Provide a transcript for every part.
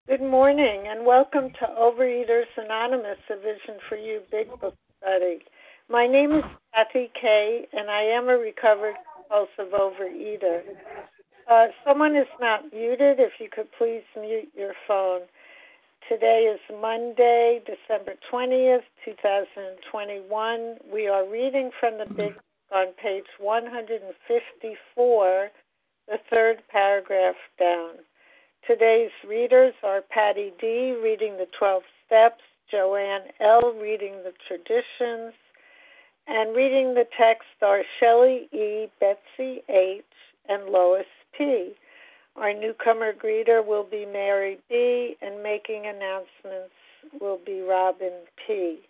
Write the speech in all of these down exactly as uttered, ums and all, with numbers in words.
Good morning and welcome to Overeaters Anonymous, a Vision for You Big Book Study. My name is Kathy Kay and I am a recovered compulsive overeater. Uh, someone is not muted. If you could please mute your phone. Today is Monday, December twentieth, twenty twenty-one. We are reading from the Big Book on page one hundred fifty-four, the third paragraph down. Today's readers are Patty D. reading the twelve Steps, Joanne L. reading the Traditions, and reading the text are Shelley E., Betsy H., and Lois P. Our newcomer greeter will be Mary B., and making announcements will be Robin P.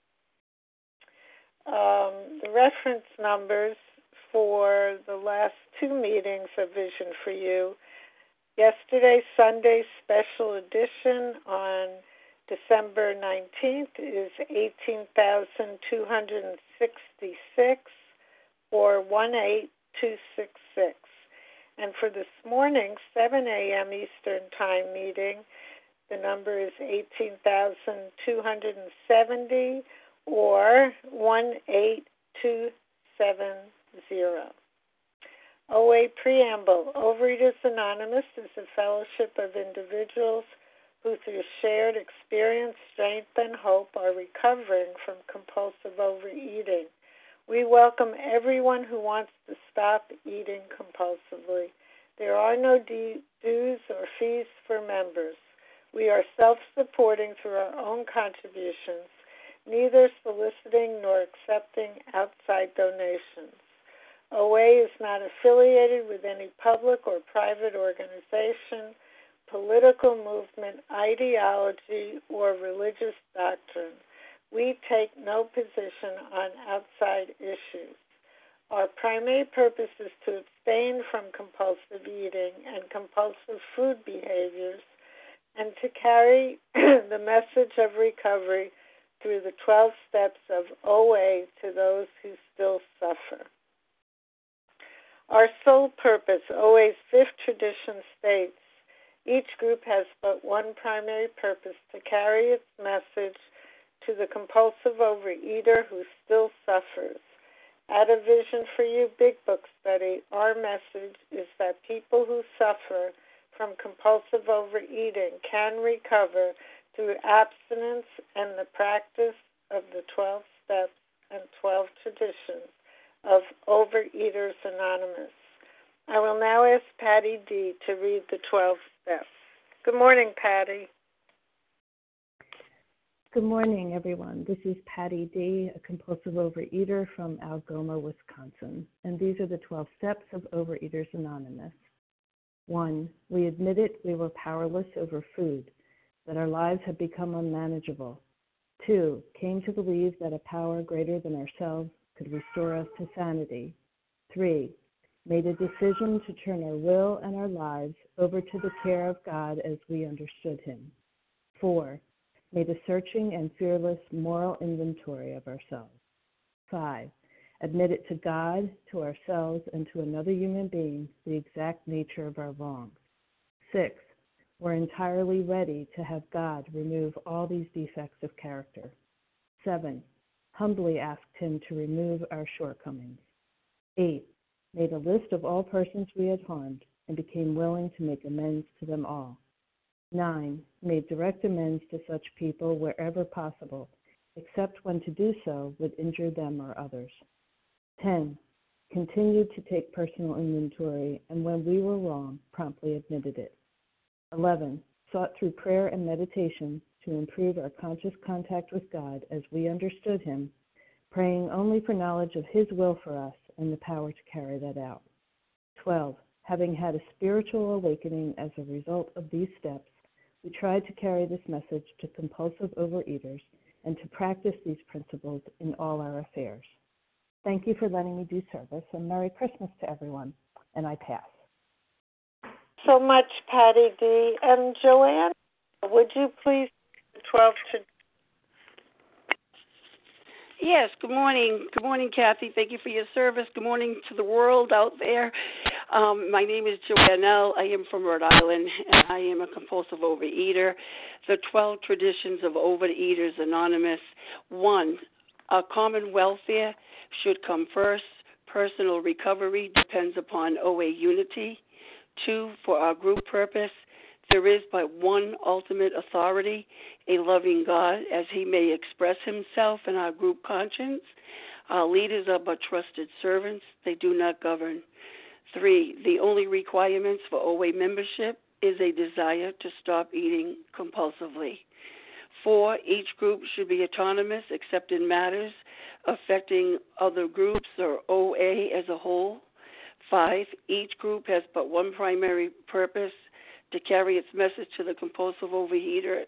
Um, the reference numbers for the last two meetings of Vision for You. Yesterday, Sunday special edition on December nineteenth is eighteen thousand two hundred sixty-six or one eight two six six. And for this morning, seven a.m. Eastern Time meeting, the number is eighteen thousand two hundred seventy or one eight two seven zero. O A Preamble. Overeaters Anonymous is a fellowship of individuals who through shared experience, strength, and hope are recovering from compulsive overeating. We welcome everyone who wants to stop eating compulsively. There are no dues or fees for members. We are self-supporting through our own contributions, neither soliciting nor accepting outside donations. O A is not affiliated with any public or private organization, political movement, ideology, or religious doctrine. We take no position on outside issues. Our primary purpose is to abstain from compulsive eating and compulsive food behaviors and to carry the message of recovery through the twelve steps of O A to those who still suffer. Our sole purpose, O A's fifth tradition states, each group has but one primary purpose, to carry its message to the compulsive overeater who still suffers. At a Vision for You Big Book Study, our message is that people who suffer from compulsive overeating can recover through abstinence and the practice of the twelve steps and twelve traditions of Overeaters Anonymous. I will now ask Patty D. to read the twelve steps. Good morning, Patty. Good morning, everyone. This is Patty D., a compulsive overeater from Algoma, Wisconsin, and these are the twelve steps of Overeaters Anonymous. One, we admitted we were powerless over food, that our lives had become unmanageable. Two, came to believe that a power greater than ourselves could restore us to sanity. Three, made a decision to turn our will and our lives over to the care of God as we understood Him. Four, made a searching and fearless moral inventory of ourselves. Five, admitted to God, to ourselves, and to another human being the exact nature of our wrongs. Six, we're entirely ready to have God remove all these defects of character. Seven, humbly asked Him to remove our shortcomings. Eight, made a list of all persons we had harmed and became willing to make amends to them all. Nine, made direct amends to such people wherever possible, except when to do so would injure them or others. Ten, continued to take personal inventory, and when we were wrong, promptly admitted it. Eleven, sought through prayer and meditation to improve our conscious contact with God as we understood Him, praying only for knowledge of His will for us and the power to carry that out. Twelve, having had a spiritual awakening as a result of these steps, we tried to carry this message to compulsive overeaters and to practice these principles in all our affairs. Thank you for letting me do service, and Merry Christmas to everyone, and I pass. So much, Patty D. And Joanne, would you please the twelve to Yes, good morning. Good morning, Kathy. Thank you for your service. Good morning to the world out there. Um, my name is Joanne L. I am from Rhode Island, and I am a compulsive overeater. The twelve traditions of Overeaters Anonymous. One, our common welfare should come first. Personal recovery depends upon O A unity. Two, for our group purpose, there is but one ultimate authority, a loving God, as he may express himself in our group conscience. Our leaders are but trusted servants. They do not govern. Three, the only requirements for O A membership is a desire to stop eating compulsively. Four, each group should be autonomous except in matters affecting other groups or O A as a whole. Five, each group has but one primary purpose, to carry its message to the compulsive overeater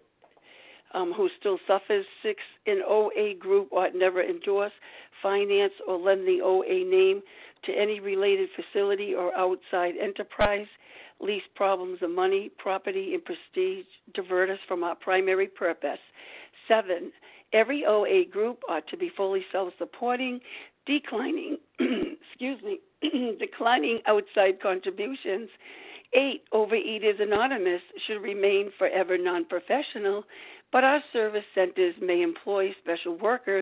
um, who still suffers. Six, an O A group ought never endorse, finance, or lend the O A name to any related facility or outside enterprise, lest problems of money, property, and prestige divert us from our primary purpose. Seven, every O A group ought to be fully self-supporting, declining, excuse me, declining outside contributions. Eight, Overeaters Anonymous should remain forever non-professional, but our service centers may employ special workers.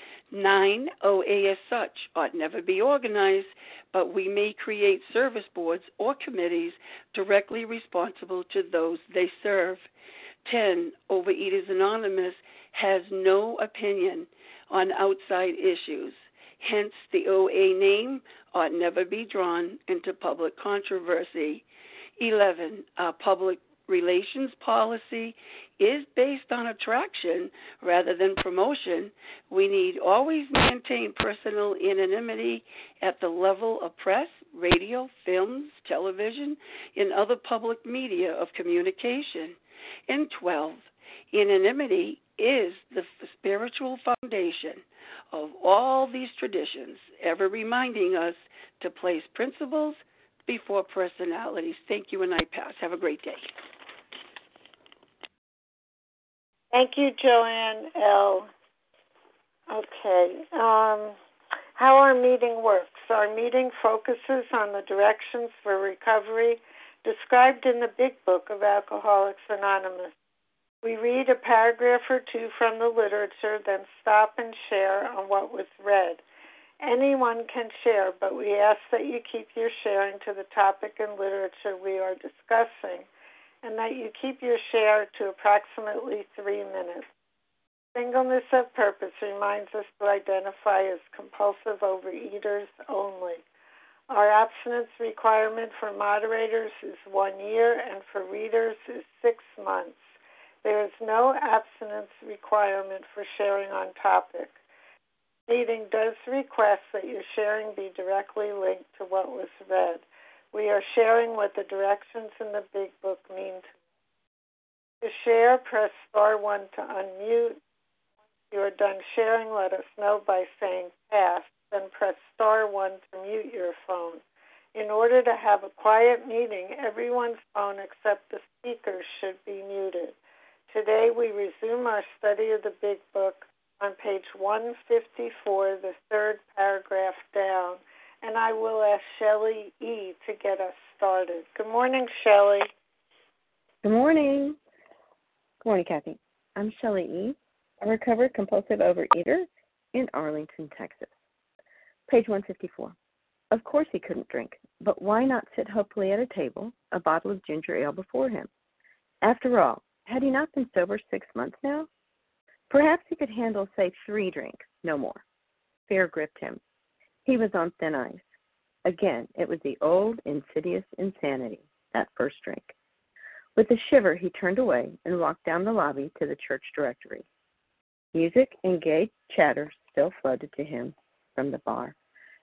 Nine, O A as such ought never be organized, but we may create service boards or committees directly responsible to those they serve. Ten, Overeaters Anonymous has no opinion on outside issues. Hence, the O A name ought never be drawn into public controversy. Eleven, our public relations policy is based on attraction rather than promotion. We need always maintain personal anonymity at the level of press, radio, films, television, and other public media of communication. And twelve, anonymity is the spiritual foundation of all these traditions, ever reminding us to place principles before personalities. Thank you, and I pass. Have a great day. Thank you, Joanne L. Okay. Um, how our meeting works. Our meeting focuses on the directions for recovery described in the Big Book of Alcoholics Anonymous. We read a paragraph or two from the literature, then stop and share on what was read. Anyone can share, but we ask that you keep your sharing to the topic and literature we are discussing, and that you keep your share to approximately three minutes. Singleness of purpose reminds us to identify as compulsive overeaters only. Our abstinence requirement for moderators is one year, and for readers is six months. There is no abstinence requirement for sharing on topic. Meeting does request that your sharing be directly linked to what was read. We are sharing what the directions in the Big Book mean to. To share, press star one to unmute. Once you are done sharing, let us know by saying pass, then press star one to mute your phone. In order to have a quiet meeting, everyone's phone except the speaker should be muted. Today we resume our study of the Big Book on page one fifty-four, the third paragraph down, and I will ask Shelley E. to get us started. Good morning, Shelley. Good morning. Good morning, Kathy. I'm Shelley E., a recovered compulsive overeater in Arlington, Texas. Page one fifty-four. Of course he couldn't drink, but why not sit hopefully at a table, a bottle of ginger ale before him? After all, had he not been sober six months now? Perhaps he could handle, say, three drinks, no more. Fear gripped him. He was on thin ice. Again, it was the old, insidious insanity, that first drink. With a shiver, he turned away and walked down the lobby to the church directory. Music and gay chatter still floated to him from the bar.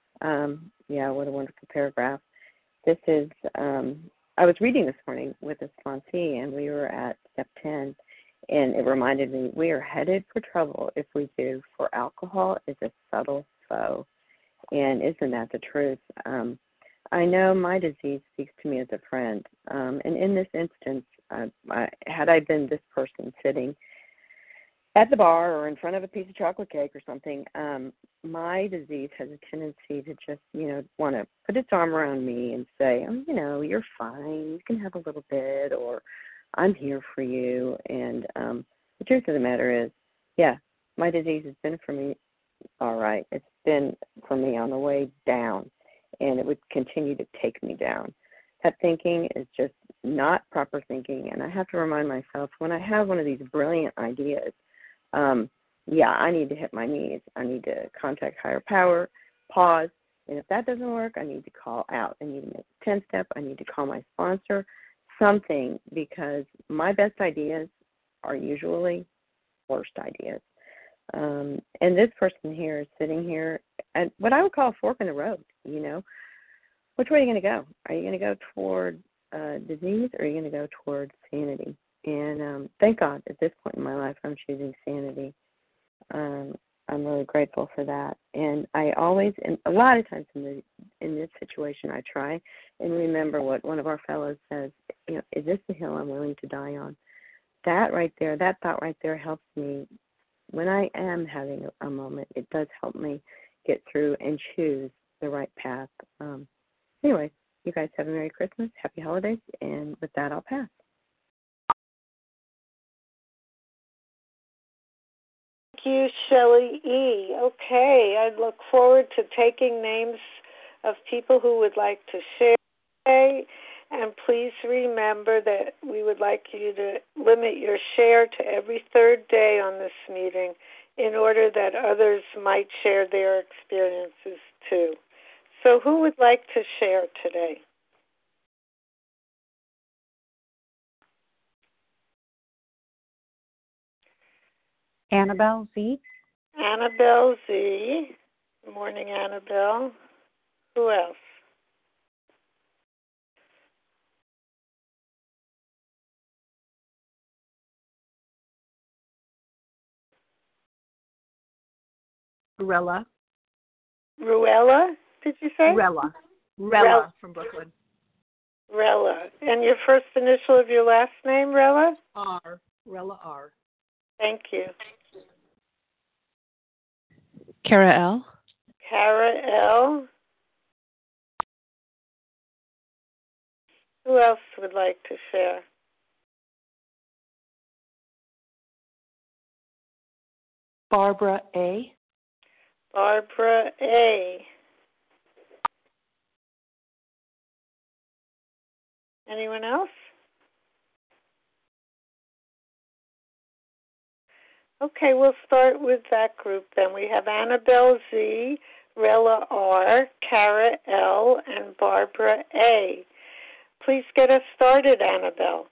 Um, yeah, what a wonderful paragraph. This is, um, I was reading this morning with a sponsee, and we were at step ten. And it reminded me, we are headed for trouble if we do, for alcohol is a subtle foe. And isn't that the truth? Um, I know my disease speaks to me as a friend. Um, and in this instance, uh, I, had I been this person sitting at the bar or in front of a piece of chocolate cake or something, um, my disease has a tendency to just, you know, want to put its arm around me and say, oh, you know, you're fine. You can have a little bit, or I'm here for you. And um, the truth of the matter is, yeah, my disease has been for me all right. It's been for me on the way down, and it would continue to take me down. That thinking is just not proper thinking, and I have to remind myself when I have one of these brilliant ideas, um, yeah, I need to hit my knees. I need to contact higher power, pause, and if that doesn't work, I need to call out. I need to make a ten-step. I need to call my sponsor, something, because my best ideas are usually worst ideas. Um, and this person here is sitting here at what I would call a fork in the road, you know. Which way are you going to go? Are you going to go toward uh, disease, or are you going to go toward sanity? And um, thank God at this point in my life I'm choosing sanity. Um, I'm really grateful for that. And I always, and a lot of times in, the, in this situation, I try and remember what one of our fellows says, you know, is this the hill I'm willing to die on? That right there, that thought right there helps me. When I am having a, a moment, it does help me get through and choose the right path. Um, anyway, you guys have a Merry Christmas, Happy Holidays, and with that, I'll pass. Thank you, Shelley E. Okay, I look forward to taking names of people who would like to share today. And please remember that we would like you to limit your share to every third day on this meeting in order that others might share their experiences too. So who would like to share today? Annabelle Z. Annabelle Z. Good morning, Annabelle. Who else? Rella. Ruella, did you say? Rella. Rella Rella from Brooklyn. Rella. And your first initial of your last name, Rella? R. Rella R. Thank you. Kara L. Kara L. Who else would like to share? Barbara A. Barbara A. Anyone else? Okay, we'll start with that group then. We have Annabelle Z, Rella R, Kara L, and Barbara A. Please get us started, Annabelle.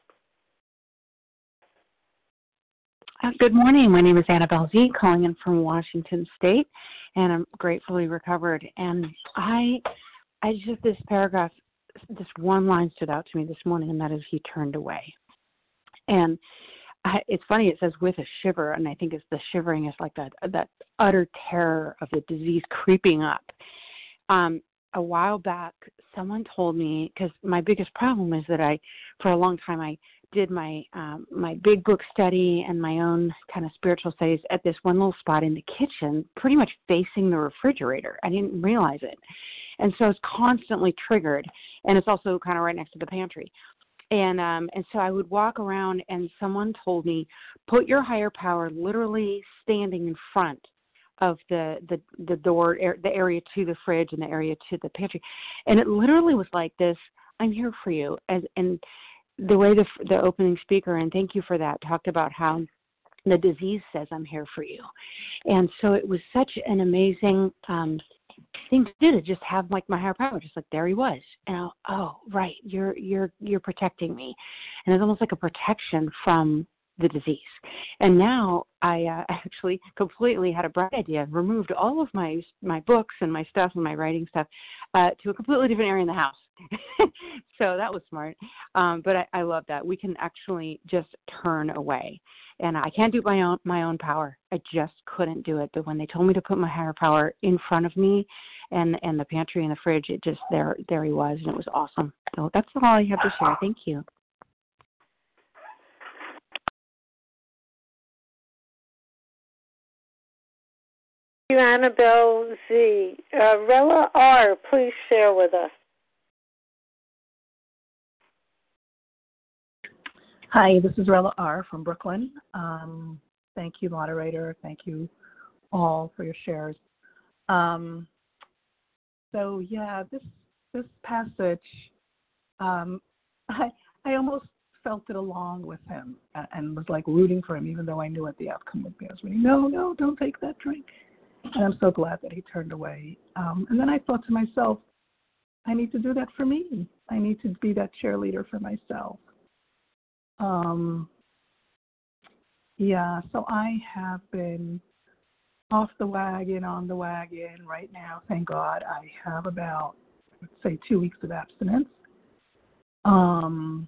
Uh, good morning. My name is Annabelle Z, calling in from Washington State, and I'm gratefully recovered. And I, I just, this paragraph, this one line stood out to me this morning, and that is, he turned away. And I, it's funny, it says with a shiver, and I think it's the shivering is like that, that utter terror of the disease creeping up. Um, a while back, someone told me, because my biggest problem is that I, for a long time, I did my um, my big book study and my own kind of spiritual studies at this one little spot in the kitchen, pretty much facing the refrigerator. I didn't realize it. And so it's constantly triggered, and it's also kind of right next to the pantry. And um, and so I would walk around, and someone told me, put your higher power literally standing in front of the, the, the door, the area to the fridge and the area to the pantry. And it literally was like this, I'm here for you. And, and the way the, the opening speaker, and thank you for that, talked about how the disease says, I'm here for you. And so it was such an amazing um, thing to do, to just have like my higher power, just like there he was. And I, oh, right, you're you're you're protecting me. And it's almost like a protection from the disease. And now I uh, actually completely had a bright idea and removed all of my my books and my stuff and my writing stuff uh, to a completely different area in the house. So that was smart. Um, but I, I love that. We can actually just turn away. And I can't do my own my own power. I just couldn't do it. But when they told me to put my higher power in front of me and, and the pantry and the fridge, it just, there there he was, and it was awesome. So that's all I have to share. Thank you. you, Annabelle Z. Uh, Rella R., please share with us. Hi, this is Rella R. from Brooklyn. Um, thank you, moderator. Thank you all for your shares. Um, so yeah, this this passage, um, I I almost felt it along with him and, and was like rooting for him, even though I knew what the outcome would be. I was reading, no, no, don't take that drink. And I'm so glad that he turned away. Um, and then I thought to myself, I need to do that for me. I need to be that cheerleader for myself. Um, yeah, so I have been off the wagon, on the wagon right now. Thank God I have about, let's say, two weeks of abstinence. Um,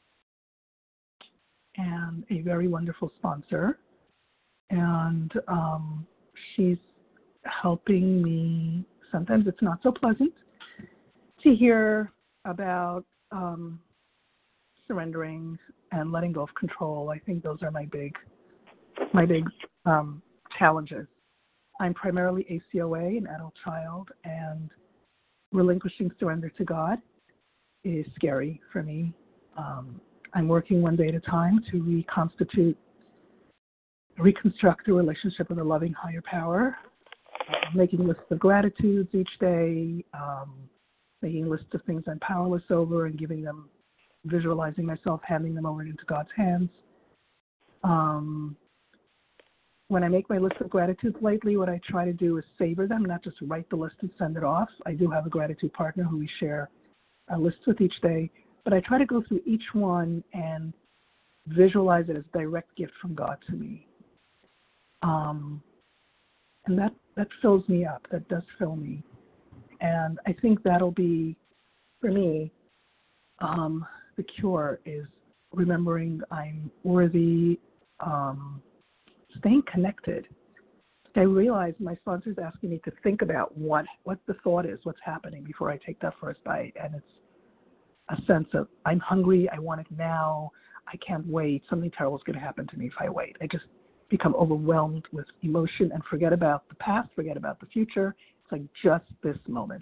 and a very wonderful sponsor. And um, she's helping me. Sometimes it's not so pleasant to hear about um, surrendering and letting go of control. I think those are my big, my big um, challenges. I'm primarily A C O A, an adult child, and relinquishing surrender to God is scary for me. Um, I'm working one day at a time to reconstitute, reconstruct the relationship with a loving higher power, uh, making lists of gratitudes each day, um, making lists of things I'm powerless over and giving them, visualizing myself, handing them over into God's hands. Um, when I make my list of gratitudes lately, what I try to do is savor them, not just write the list and send it off. I do have a gratitude partner who we share a list with each day, but I try to go through each one and visualize it as a direct gift from God to me. Um, and that, that fills me up. That does fill me. And I think that'll be, for me, um, the cure is remembering I'm worthy, um, staying connected. I realize my sponsor's asking me to think about what, what the thought is, what's happening before I take that first bite. And it's a sense of, I'm hungry, I want it now, I can't wait, something terrible is going to happen to me if I wait. I just become overwhelmed with emotion and forget about the past, forget about the future. It's like just this moment.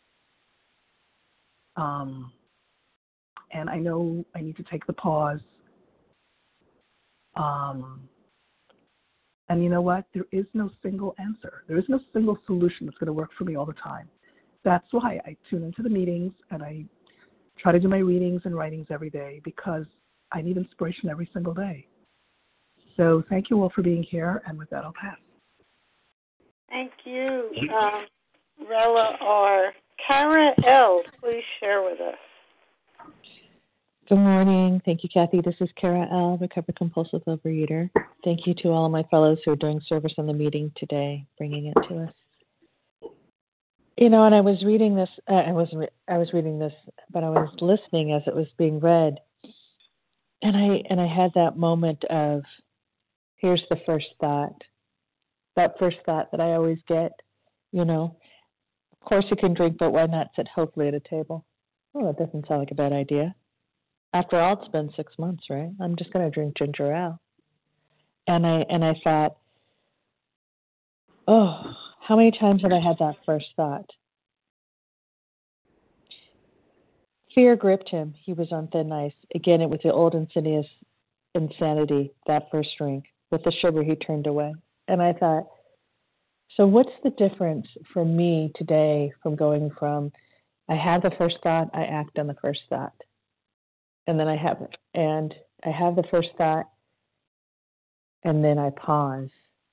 Um, and I know I need to take the pause. Um, and you know what? There is no single answer. There is no single solution that's going to work for me all the time. That's why I tune into the meetings and I try to do my readings and writings every day, because I need inspiration every single day. So thank you all for being here, and with that, I'll pass. Thank you, um, Rella R. Kara L., please share with us. Good morning. Thank you, Kathy. This is Kara L., recovered compulsive overeater. Thank you to all of my fellows who are doing service on the meeting today, bringing it to us. You know, and I was reading this, uh, I wasn't, re- I was reading this, but I was listening as it was being read. And I, and I had that moment of, here's the first thought, that first thought that I always get, you know, of course you can drink, but why not sit healthily at a table? Oh, that doesn't sound like a bad idea. After all, it's been six months, right? I'm just going to drink ginger ale. And I, and I thought, oh, how many times have I had that first thought? Fear gripped him. He was on thin ice. Again, it was the old insidious insanity, that first drink. With the sugar, he turned away. And I thought, so what's the difference for me today from going from, I have the first thought, I act on the first thought. And then I have it. And I have the first thought, and then I pause.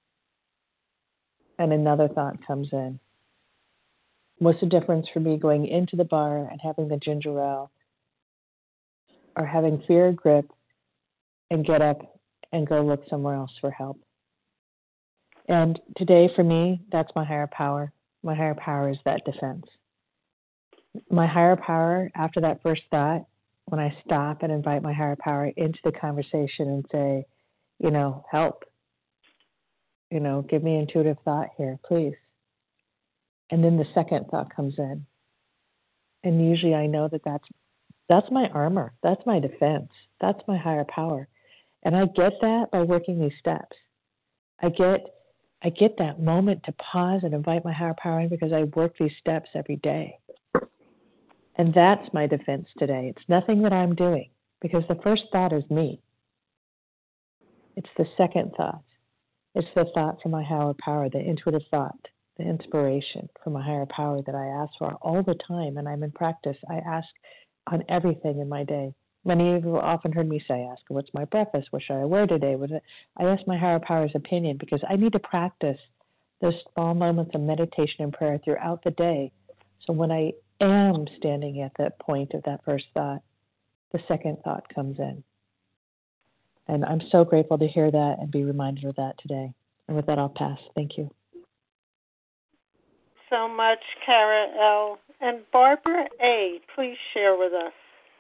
And another thought comes in. What's the difference for me going into the bar and having the ginger ale, or having fear grip and get up and go look somewhere else for help? And today for me, that's my higher power. My higher power is that defense. My higher power, after that first thought, when I stop and invite my higher power into the conversation and say, you know, help, you know, give me intuitive thought here, please. And then the second thought comes in. And usually I know that that's, that's my armor. That's my defense. That's my higher power. And I get that by working these steps. I get, I get that moment to pause and invite my higher power in because I work these steps every day. And that's my defense today. It's nothing that I'm doing because the first thought is me. It's the second thought. It's the thought from my higher power, the intuitive thought, the inspiration from my higher power that I ask for all the time. And I'm in practice. I ask on everything in my day. Many of you have often heard me say, ask, what's my breakfast? What should I wear today? What I ask my higher power's opinion because I need to practice those small moments of meditation and prayer throughout the day. So when I am standing at that point of that first thought, the second thought comes in. And I'm so grateful to hear that and be reminded of that today. And with that, I'll pass. Thank you. So much, Kara L. And Barbara A., please share with us.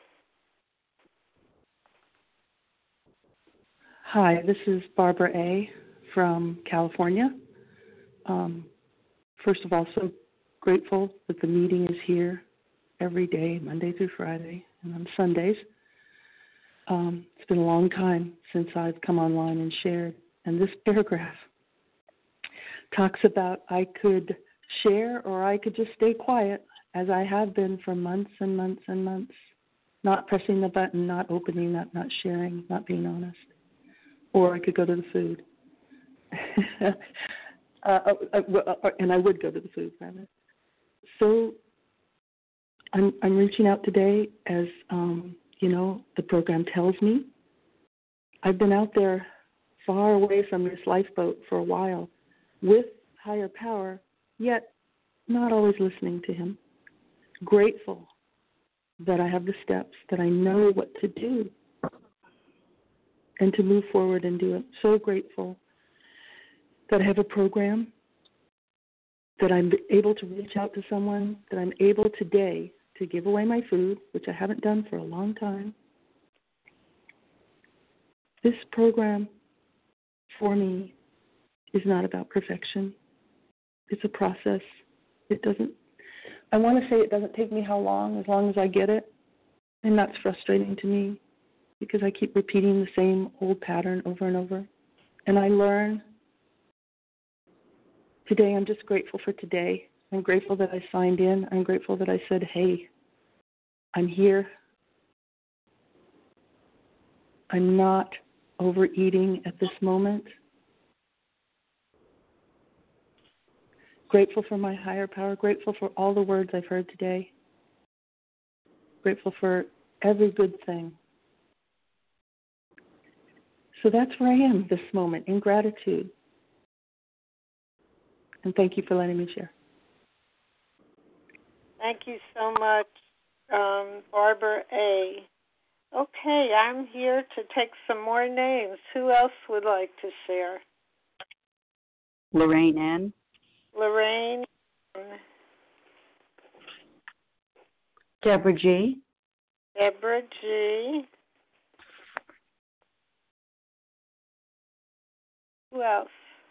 Hi, this is Barbara A. from California. Um, first of all, so grateful that the meeting is here every day, Monday through Friday, and on Sundays. Um, it's been a long time since I've come online and shared. And this paragraph talks about I could share or I could just stay quiet, as I have been for months and months and months, not pressing the button, not opening up, not sharing, not being honest. Or I could go to the food. uh, uh, uh, and I would go to the food, rather. So I'm, I'm reaching out today as, um, you know, the program tells me. I've been out there far away from this lifeboat for a while with higher power, yet not always listening to him. Grateful that I have the steps, that I know what to do, and to move forward and do it. So grateful that I have a program, that I'm able to reach out to someone, that I'm able today to give away my food, which I haven't done for a long time. This program, for me, is not about perfection. It's a process. It doesn't, I want to say it doesn't take me how long, as long as I get it. And that's frustrating to me because I keep repeating the same old pattern over and over. And I learn. Today, I'm just grateful for today. I'm grateful that I signed in. I'm grateful that I said, hey, I'm here. I'm not overeating at this moment. Grateful for my higher power. Grateful for all the words I've heard today. Grateful for every good thing. So that's where I am this moment, in gratitude. And thank you for letting me share. Thank you so much, um, Barbara A. Okay, I'm here to take some more names. Who else would like to share? Lorraine N. Lorraine. Deborah G. Deborah G. Who else?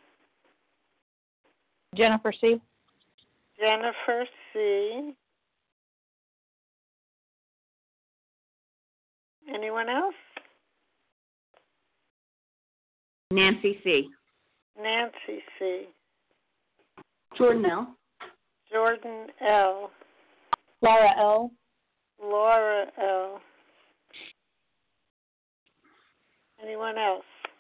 Jennifer C. Jennifer C. Anyone else? Nancy C. Nancy C. Jordan L. Jordan L. Laura L. Laura L. Anyone else?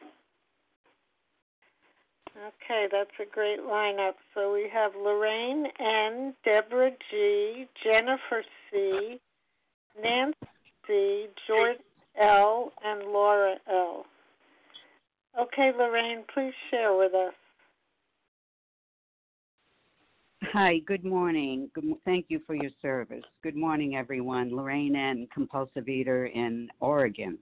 Okay, that's a great lineup. So we have Lorraine N., Deborah G., Jennifer C., Nancy C., Jordan L., and Laura L. Okay, Lorraine, please share with us. Hi, good morning. Good, thank you for your service. Good morning, everyone. Lorraine N., compulsive eater in Oregon.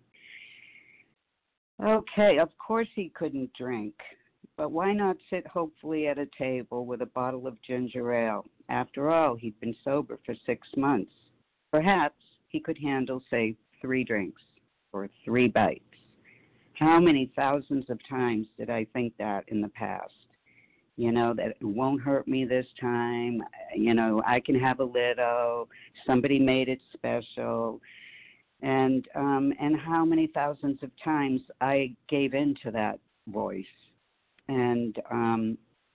Okay, of course he couldn't drink, but why not sit hopefully at a table with a bottle of ginger ale? After all, he'd been sober for six months. Perhaps he could handle, say, three drinks or three bites. How many thousands of times did I think that in the past? You know, that it won't hurt me this time. You know, I can have a little. Somebody made it special. And um, and how many thousands of times I gave in to that voice. And um,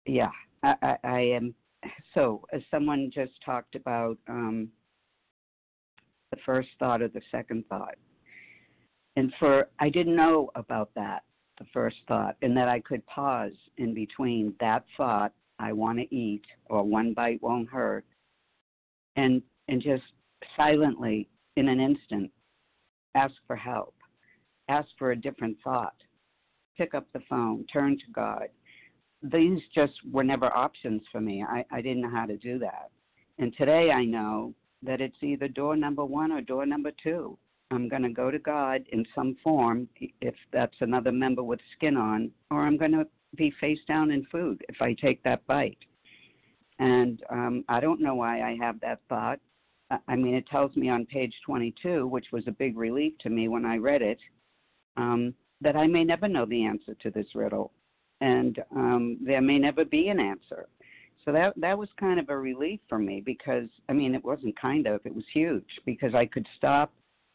yeah, I, I, I am. So, as someone just talked about um, the first thought or the second thought, and for I didn't know about that, the first thought, and that I could pause in between that thought, I want to eat, or one bite won't hurt, and and just silently, in an instant, ask for help, ask for a different thought, pick up the phone, turn to God. These just were never options for me. I, I didn't know how to do that. And today I know that it's either door number one or door number two. I'm going to go to God in some form, if that's another member with skin on, or I'm going to be face down in food if I take that bite. And um, I don't know why I have that thought. I mean, it tells me on page twenty-two, which was a big relief to me when I read it, um, that I may never know the answer to this riddle, and um, there may never be an answer. So that that was kind of a relief for me because, I mean, it wasn't kind of, it was huge because I could stop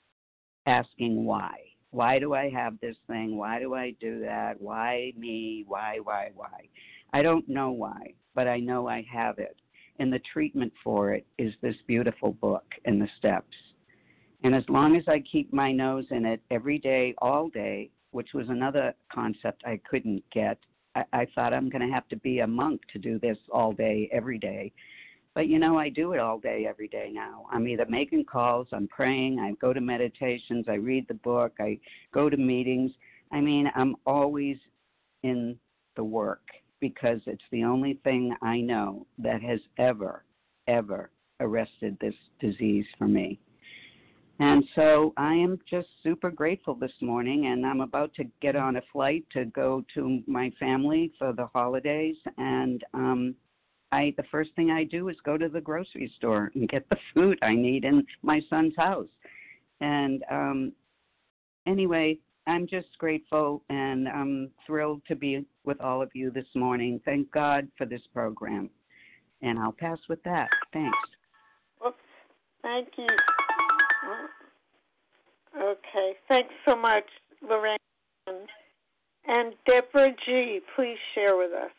asking why. Why do I have this thing? Why do I do that? Why me? Why, why, why? I don't know why, but I know I have it. And the treatment for it is this beautiful book and the steps. And as long as I keep my nose in it every day, all day, which was another concept I couldn't get, I, I thought I'm going to have to be a monk to do this all day, every day. But, you know, I do it all day, every day now. I'm either making calls, I'm praying, I go to meditations, I read the book, I go to meetings. I mean, I'm always in the work because it's the only thing I know that has ever, ever arrested this disease for me. And so I am just super grateful this morning, and I'm about to get on a flight to go to my family for the holidays. And um, I, the first thing I do is go to the grocery store and get the food I need in my son's house. And um, anyway, I'm just grateful and I'm thrilled to be with all of you this morning. Thank God for this program. And I'll pass with that. Thanks. Well, thank you. Okay. Thanks so much, Lorraine. And Deborah G., please share with us.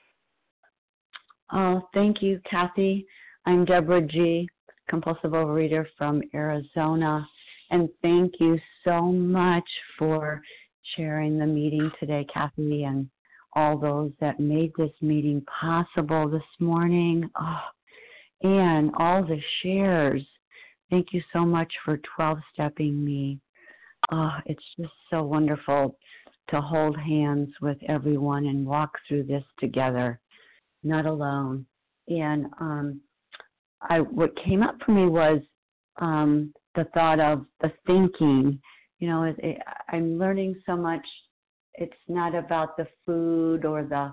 Oh, thank you, Kathy. I'm Deborah G., compulsive overeater from Arizona. And thank you so much for sharing the meeting today, Kathy, and all those that made this meeting possible this morning. Oh, and all the shares. Thank you so much for twelve-stepping me. Oh, it's just so wonderful to hold hands with everyone and walk through this together, not alone. And um, I, what came up for me was um, the thought of the thinking. You know, it, it, I'm learning so much. It's not about the food or the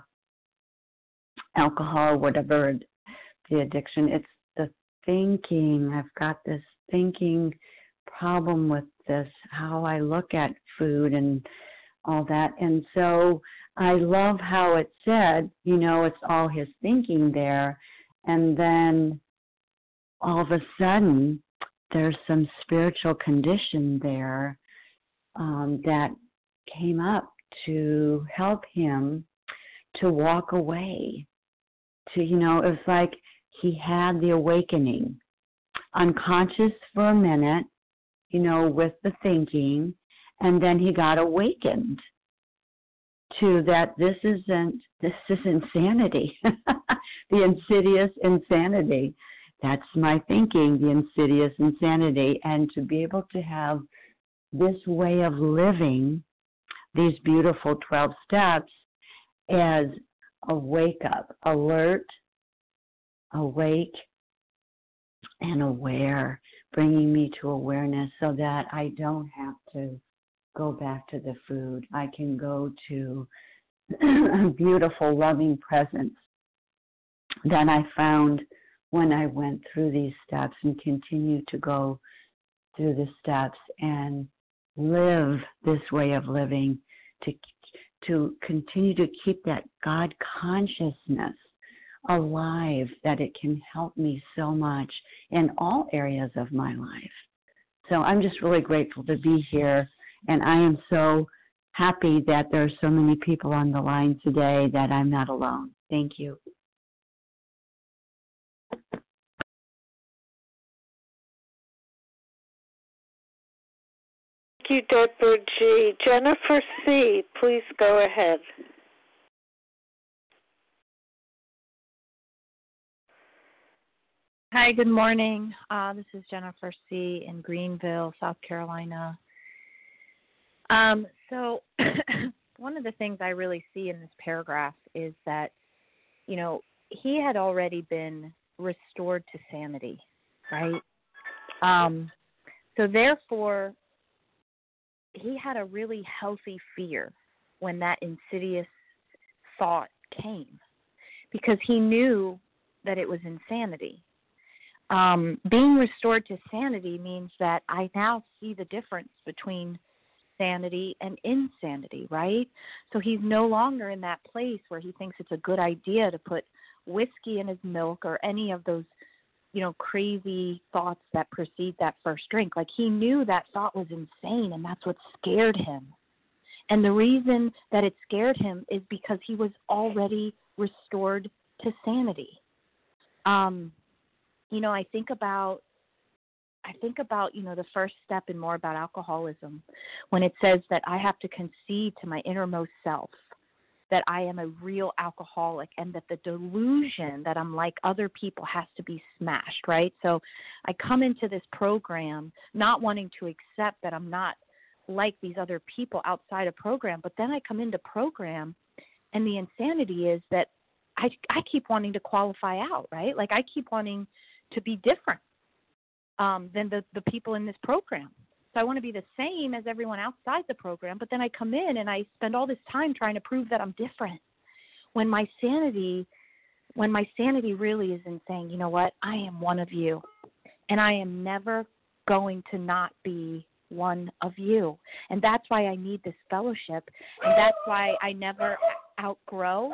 alcohol, whatever the addiction. It's the thinking. I've got this thinking problem with this, how I look at food and all that. And so I love how it said, you know, it's all his thinking there. And then all of a sudden, there's some spiritual condition there um, that came up to help him to walk away. To, you know, it was like he had the awakening, unconscious for a minute, you know, with the thinking, and then he got awakened to that this isn't, this is insanity, the insidious insanity. That's my thinking, the insidious insanity. And to be able to have this way of living, these beautiful twelve steps, as a wake up, alert, awake, and aware, bringing me to awareness so that I don't have to go back to the food. I can go to a beautiful, loving presence that I found when I went through these steps and continue to go through the steps and live this way of living, to to continue to keep that God consciousness alive, that it can help me so much in all areas of my life. So I'm just really grateful to be here, and I am so happy that there are so many people on the line today that I'm not alone. Thank you. Thank you, Deborah G. Jennifer C., please go ahead. Hi, good morning. Uh, this is Jennifer C. in Greenville, South Carolina. Um, so one of the things I really see in this paragraph is that, you know, he had already been restored to sanity, right? Um, so therefore, he had a really healthy fear when that insidious thought came, because he knew that it was insanity. Um, being restored to sanity means that I now see the difference between sanity and insanity, right? So he's no longer in that place where he thinks it's a good idea to put whiskey in his milk or any of those, you know, crazy thoughts that precede that first drink. Like, he knew that thought was insane, and that's what scared him. And the reason that it scared him is because he was already restored to sanity. Um, you know, I think about, I think about, you know, the first step in More About Alcoholism, when it says that I have to concede to my innermost self that I am a real alcoholic, and that the delusion that I'm like other people has to be smashed, right? So I come into this program not wanting to accept that I'm not like these other people outside of program, but then I come into program, and the insanity is that I, I keep wanting to qualify out, right? Like, I keep wanting to be different um, than the, the people in this program. So I want to be the same as everyone outside the program, but then I come in and I spend all this time trying to prove that I'm different. When my sanity, when my sanity really is in saying, you know what, I am one of you, and I am never going to not be one of you. And that's why I need this fellowship, and that's why I never outgrow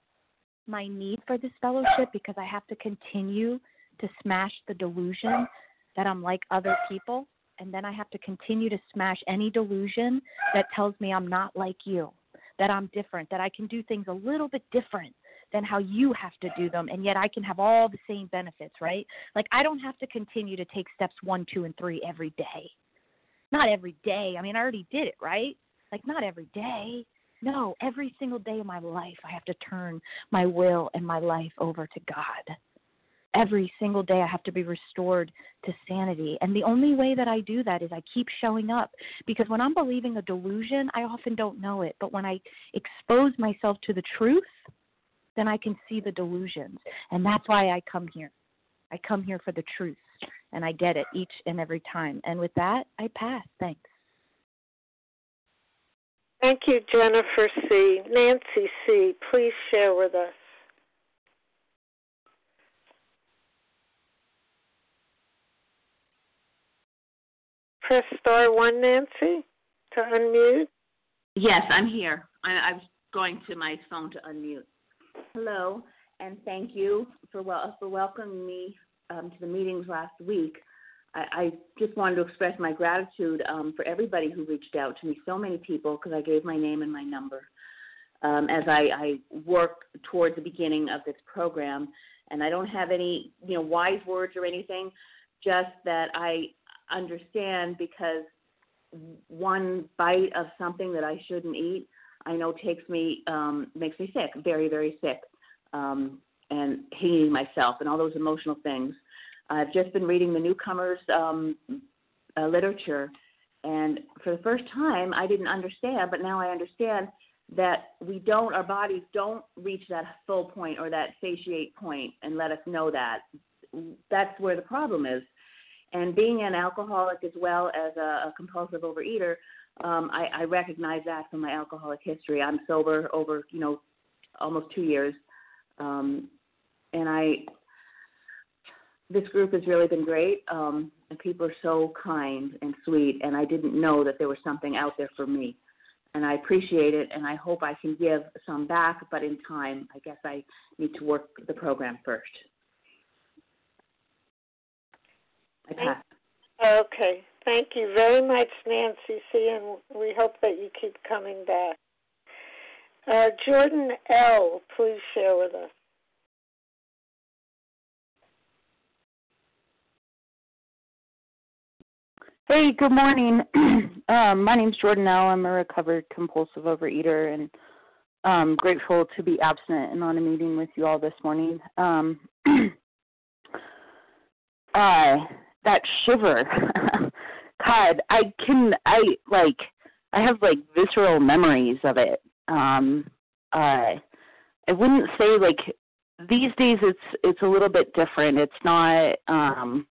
my need for this fellowship, because I have to continue to smash the delusion that I'm like other people. And then I have to continue to smash any delusion that tells me I'm not like you, that I'm different, that I can do things a little bit different than how you have to do them, and yet I can have all the same benefits, right? Like, I don't have to continue to take steps one, two, and three every day. Not every day. I mean, I already did it, right? Like, not every day. No, every single day of my life I have to turn my will and my life over to God. Every single day I have to be restored to sanity. And the only way that I do that is I keep showing up. Because when I'm believing a delusion, I often don't know it. But when I expose myself to the truth, then I can see the delusions. And that's why I come here. I come here for the truth. And I get it each and every time. And with that, I pass. Thanks. Thank you, Jennifer C. Nancy C., please share with us. Press star one, Nancy, to unmute. Yes, I'm here. I, I was going to my phone to unmute. Hello, and thank you for well, for welcoming me um, to the meetings last week. I, I just wanted to express my gratitude um, for everybody who reached out to me, so many people, because I gave my name and my number um, as I, I work towards the beginning of this program. And I don't have any, you know, wise words or anything, just that I understand, because one bite of something that I shouldn't eat, I know takes me, um, makes me sick, very, very sick, um, and hating myself and all those emotional things. I've just been reading the newcomers um, uh, literature, and for the first time, I didn't understand, but now I understand that we don't, our bodies don't reach that full point or that satiate point and let us know that. That's where the problem is. And being an alcoholic as well as a, a compulsive overeater, um, I, I recognize that from my alcoholic history. I'm sober over, you know, almost two years. Um, and I, this group has really been great. Um, and people are so kind and sweet. And I didn't know that there was something out there for me. And I appreciate it. And I hope I can give some back. But in time, I guess I need to work the program first. I pass. Okay. Thank you very much, Nancy C., and we hope that you keep coming back. Uh, Jordan L., please share with us. Hey, good morning. um, my name's Jordanelle. I'm a recovered compulsive overeater, and I'm grateful to be abstinent and on a meeting with you all this morning. Um, uh, that shiver, God, I can, I, like, I have, like, visceral memories of it. Um, uh, I wouldn't say, like, these days it's it's a little bit different. It's not, um,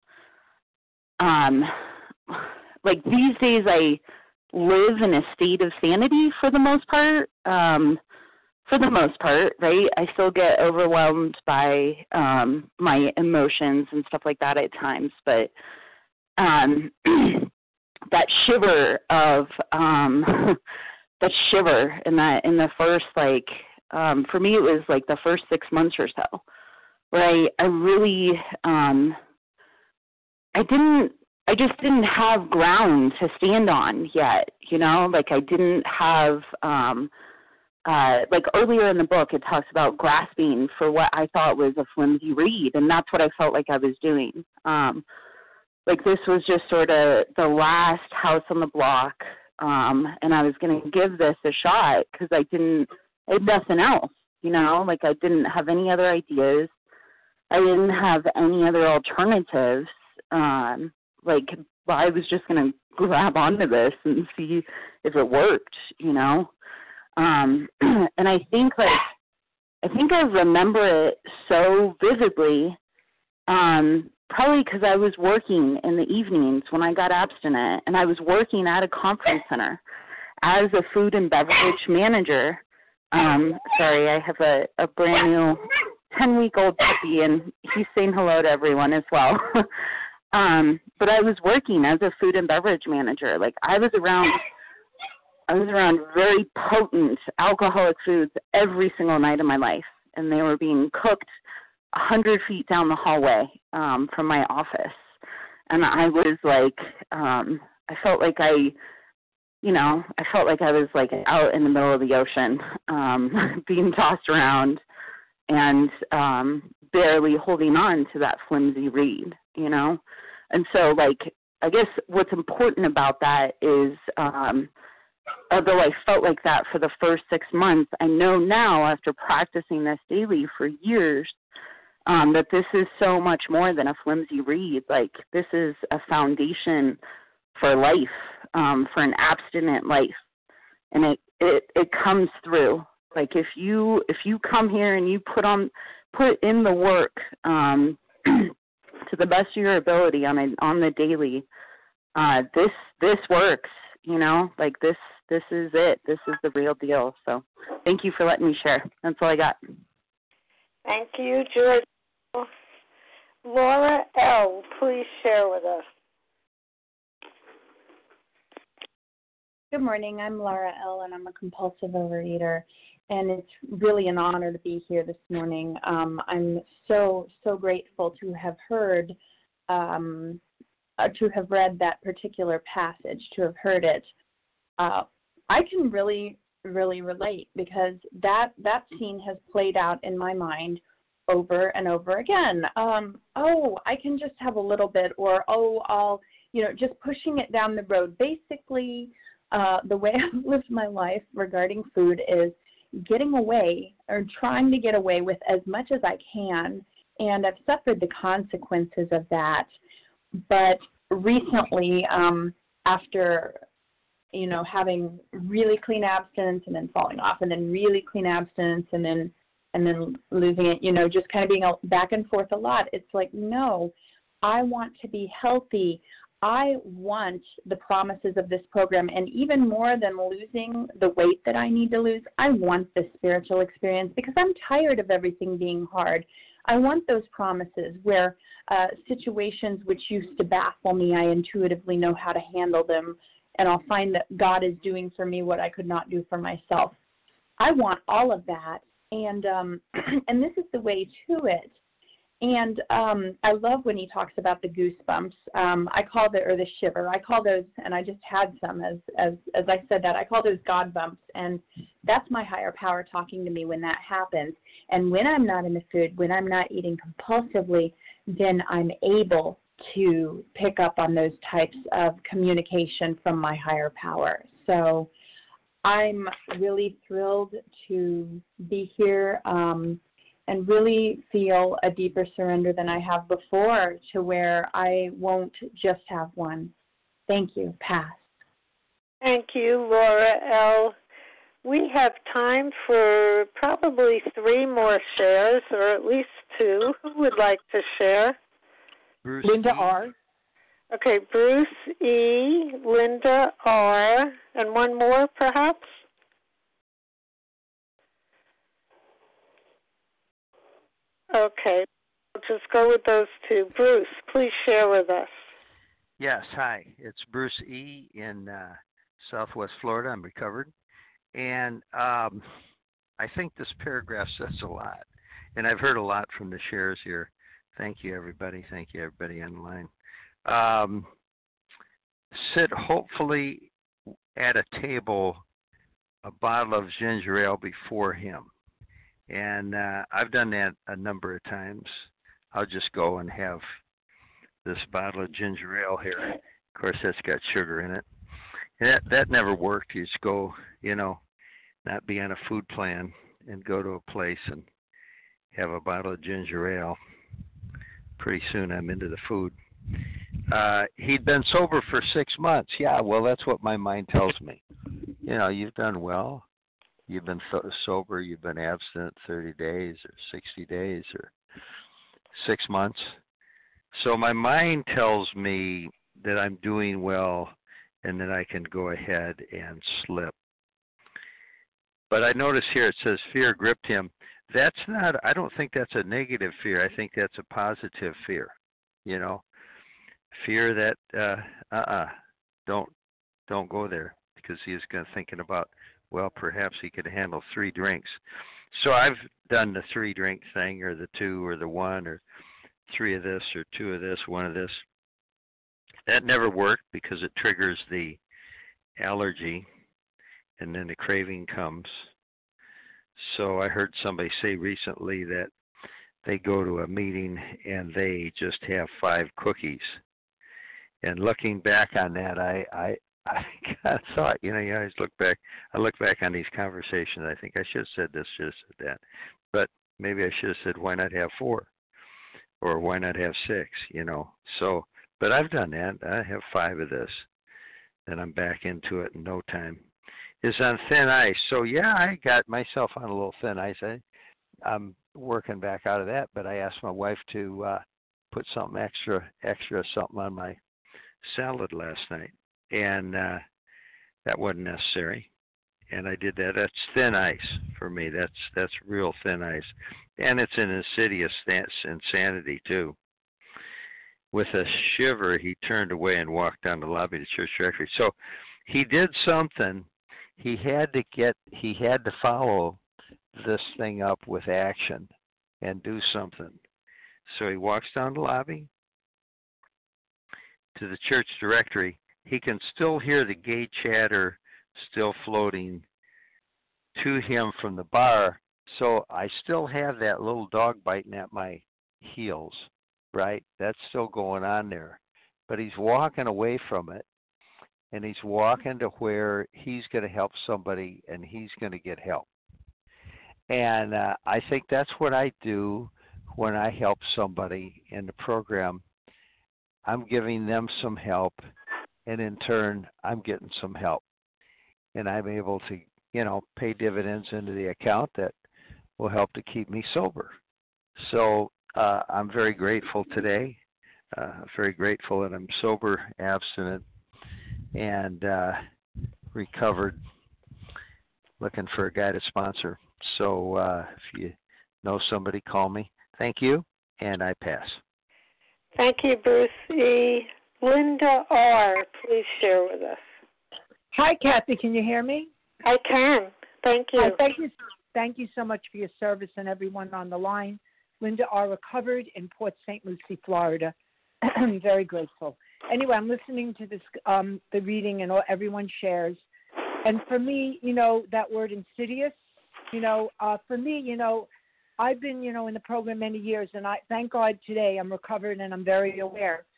um, like, these days I live in a state of sanity for the most part. Um, for the most part, right? I still get overwhelmed by um, my emotions and stuff like that at times, but um, that shiver of um, that shiver in that in the first, like, um, for me it was like the first six months or so, where I, I really um, I didn't I just didn't have ground to stand on yet, you know, like I didn't have um, Uh, like earlier in the book, it talks about grasping for what I thought was a flimsy reed, and that's what I felt like I was doing. Um, like this was just sort of the last house on the block, um, and I was going to give this a shot because I didn't, I had nothing else, you know, like I didn't have any other ideas. I didn't have any other alternatives. Um, like I was just going to grab onto this and see if it worked, you know. Um, and I think, like, I think I remember it so vividly, um, probably because I was working in the evenings when I got abstinent, and I was working at a conference center as a food and beverage manager. Um, sorry, I have a, a brand new ten-week-old puppy, and he's saying hello to everyone as well. um, but I was working as a food and beverage manager. Like, I was around... I was around very potent alcoholic foods every single night of my life, and they were being cooked a hundred feet down the hallway um, from my office. And I was like, um, I felt like I, you know, I felt like I was like out in the middle of the ocean, um, being tossed around and um, barely holding on to that flimsy reed, you know. And so, like, I guess what's important about that is, um, although I felt like that for the first six months, I know now after practicing this daily for years um, that this is so much more than a flimsy reed. Like, this is a foundation for life, um, for an abstinent life. And it, it, it comes through. Like, if you if you come here and you put on put in the work um, to the best of your ability on a, on the daily, uh, this this works. You know, like this, this is it. This is the real deal. So thank you for letting me share. That's all I got. Thank you, George. Laura L., please share with us. Good morning. I'm Laura L., and I'm a compulsive overeater. And it's really an honor to be here this morning. Um, I'm so, so grateful to have heard um Uh, to have read that particular passage, to have heard it. Uh, I can really, really relate because that that scene has played out in my mind over and over again. Um, oh, I can just have a little bit, or oh, I'll, you know, just pushing it down the road. Basically, uh, the way I've lived my life regarding food is getting away or trying to get away with as much as I can, and I've suffered the consequences of that. But recently, um, after, you know, having really clean abstinence and then falling off and then really clean abstinence and then and then losing it, you know, just kind of being back and forth a lot, it's like, no, I want to be healthy. I want the promises of this program, and even more than losing the weight that I need to lose, I want the spiritual experience because I'm tired of everything being hard. I want those promises where uh, situations which used to baffle me, I intuitively know how to handle them, and I'll find that God is doing for me what I could not do for myself. I want all of that, and um, and this is the way to it. And um, I love when he talks about the goosebumps. Um, I call the or the shiver. I call those, and I just had some as as as I said that. I call those God bumps, and that's my higher power talking to me when that happens. And when I'm not in the food, when I'm not eating compulsively, then I'm able to pick up on those types of communication from my higher power. So I'm really thrilled to be here um, and really feel a deeper surrender than I have before, to where I won't just have one. Thank you. Pass. Thank you, Laura L. We have time for probably three more shares, or at least two. Who would like to share? Bruce Linda E. R. Okay, Bruce E., Linda R., and one more, perhaps? Okay, I'll just go with those two. Bruce, please share with us. Yes, hi. It's Bruce E. in uh, Southwest Florida. I'm recovered. And um, I think this paragraph says a lot. And I've heard a lot from the shares here. Thank you, everybody. Thank you, everybody on the line. Um, sit hopefully at a table, a bottle of ginger ale before him. And uh, I've done that a number of times. I'll just go and have this bottle of ginger ale here. Of course, that's got sugar in it. And that, that never worked. You just go, you know, not be on a food plan and go to a place and have a bottle of ginger ale. Pretty soon I'm into the food. Uh, he'd been sober for six months. Yeah, well, that's what my mind tells me. You know, you've done well. You've been so- sober. You've been abstinent thirty days or sixty days or six months. So my mind tells me that I'm doing well and that I can go ahead and slip. But I notice here it says fear gripped him. That's not, I don't think that's a negative fear. I think that's a positive fear. You know, fear that, uh, uh-uh, don't, don't go there, because he is going to thinking about, well, perhaps he could handle three drinks. So I've done the three drink thing, or the two, or the one, or three of this, or two of this, one of this. That never worked because it triggers the allergy, and then the craving comes. So I heard somebody say recently that they go to a meeting and they just have five cookies. And looking back on that, I I, I kind of thought, you know, you always look back. I look back on these conversations. I think I should have said this, should have said that. But maybe I should have said, why not have four? Or why not have six, you know? So, but I've done that. I have five of this. Then I'm back into it in no time. Is on thin ice. So, yeah, I got myself on a little thin ice. I, I'm working back out of that, but I asked my wife to uh, put something extra, extra something on my salad last night, and uh, that wasn't necessary. And I did that. That's thin ice for me. That's that's real thin ice, and it's an insidious insanity too. With a shiver, he turned away and walked down the lobby to church directory. So he did something. He had to get. He had to follow this thing up with action and do something. So he walks down the lobby to the church directory. He can still hear the gay chatter still floating to him from the bar. So I still have that little dog biting at my heels, right? That's still going on there. But he's walking away from it, and he's walking to where he's going to help somebody, and he's going to get help. And uh, I think that's what I do when I help somebody in the program. I'm giving them some help, and in turn, I'm getting some help. And I'm able to, you know, pay dividends into the account that will help to keep me sober. So uh, I'm very grateful today. Uh, very grateful that I'm sober, abstinent, and uh, recovered, looking for a guided sponsor. So uh, if you know somebody, call me. Thank you, and I pass. Thank you, Bruce E. Linda R., please share with us. Hi, Kathy. Can you hear me? I can. Thank you. Hi, thank you. Thank you so much for your service and everyone on the line. Linda R., recovered in Port Saint Lucie, Florida. I'm very grateful. Anyway, I'm listening to this, um, the reading, and all, everyone shares. And for me, you know, that word insidious, you know, uh, for me, you know, I've been, you know, in the program many years, and I thank God today I'm recovered and I'm very aware.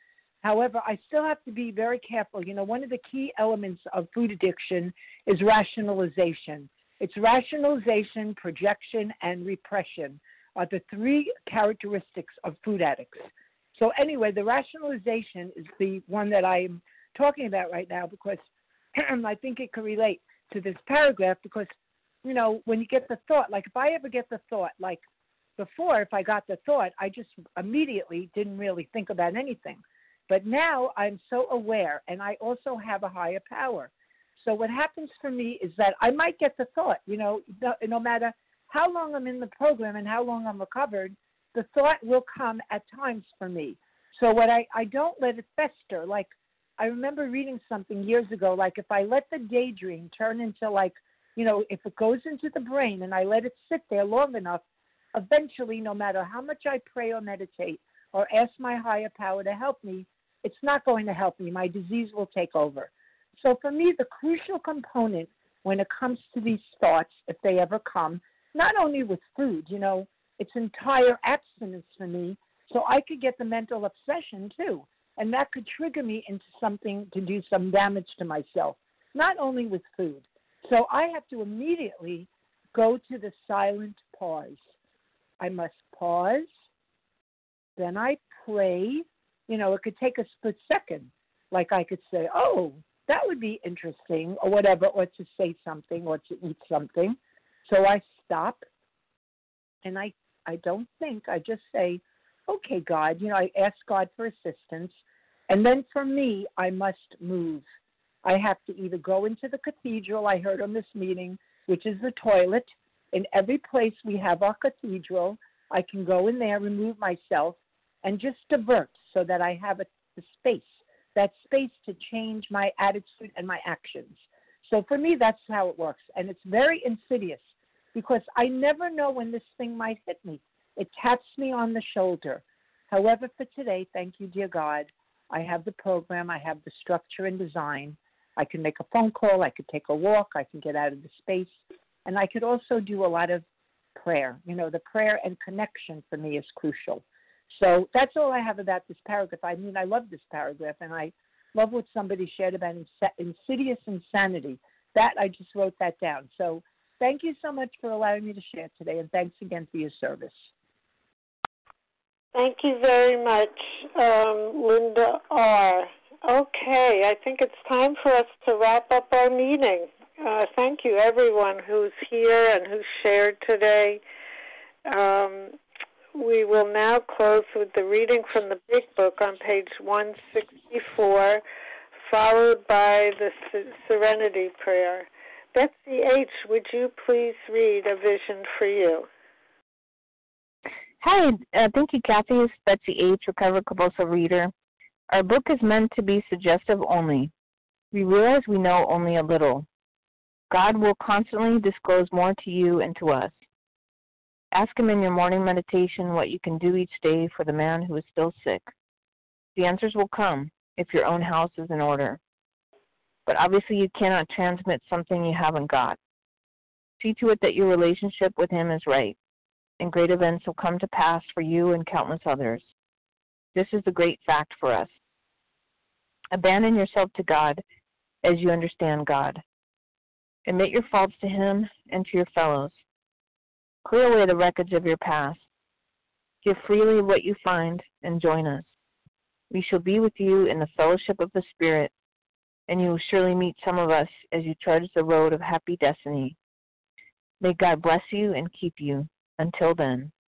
However, I still have to be very careful. You know, one of the key elements of food addiction is rationalization. It's rationalization, projection, and repression are the three characteristics of food addicts. So anyway, the rationalization is the one that I'm talking about right now because I think it could relate to this paragraph because, you know, when you get the thought, like if I ever get the thought, like before, if I got the thought, I just immediately didn't really think about anything. But now I'm so aware, and I also have a higher power. So what happens for me is that I might get the thought, you know, no, no matter how long I'm in the program and how long I'm recovered, the thought will come at times for me. So what I, I don't let it fester. Like I remember reading something years ago, like if I let the daydream turn into like, you know, if it goes into the brain and I let it sit there long enough, eventually, no matter how much I pray or meditate or ask my higher power to help me, it's not going to help me. My disease will take over. So for me, the crucial component when it comes to these thoughts, if they ever come, not only with food, you know, it's entire abstinence for me, so I could get the mental obsession too. And that could trigger me into something to do some damage to myself, not only with food. So I have to immediately go to the silent pause. I must pause, then I pray. You know, it could take a split second. Like I could say, oh, that would be interesting or whatever, or to say something or to eat something. So I stop and I, I don't think, I just say, okay, God, you know, I ask God for assistance. And then for me, I must move. I have to either go into the cathedral I heard on this meeting, which is the toilet. In every place we have our cathedral, I can go in there, remove myself, and just divert so that I have a, the space, that space to change my attitude and my actions. So for me, that's how it works. And it's very insidious because I never know when this thing might hit me. It taps me on the shoulder. However, for today, thank you, dear God, I have the program, I have the structure and design. I can make a phone call, I could take a walk, I can get out of the space, and I could also do a lot of prayer. You know, the prayer and connection for me is crucial. So that's all I have about this paragraph. I mean, I love this paragraph, and I love what somebody shared about ins- insidious insanity. That, I just wrote that down. So thank you so much for allowing me to share today, and thanks again for your service. Thank you very much, um, Linda R. Okay, I think it's time for us to wrap up our meeting. Uh, thank you, everyone who's here and who shared today. Um, we will now close with the reading from the Big Book on page one sixty-four, followed by the Serenity Prayer. Betsy H., would you please read A Vision for You? Hi, uh, thank you, Kathy. It's Betsy H., recovered compulsive reader. Our book is meant to be suggestive only. We realize we know only a little. God will constantly disclose more to you and to us. Ask him in your morning meditation what you can do each day for the man who is still sick. The answers will come if your own house is in order. But obviously you cannot transmit something you haven't got. See to it that your relationship with him is right, and great events will come to pass for you and countless others. This is the great fact for us. Abandon yourself to God as you understand God. Admit your faults to him and to your fellows. Clear away the wreckage of your past. Give freely what you find and join us. We shall be with you in the fellowship of the Spirit, and you will surely meet some of us as you trudge the road of happy destiny. May God bless you and keep you. Until then.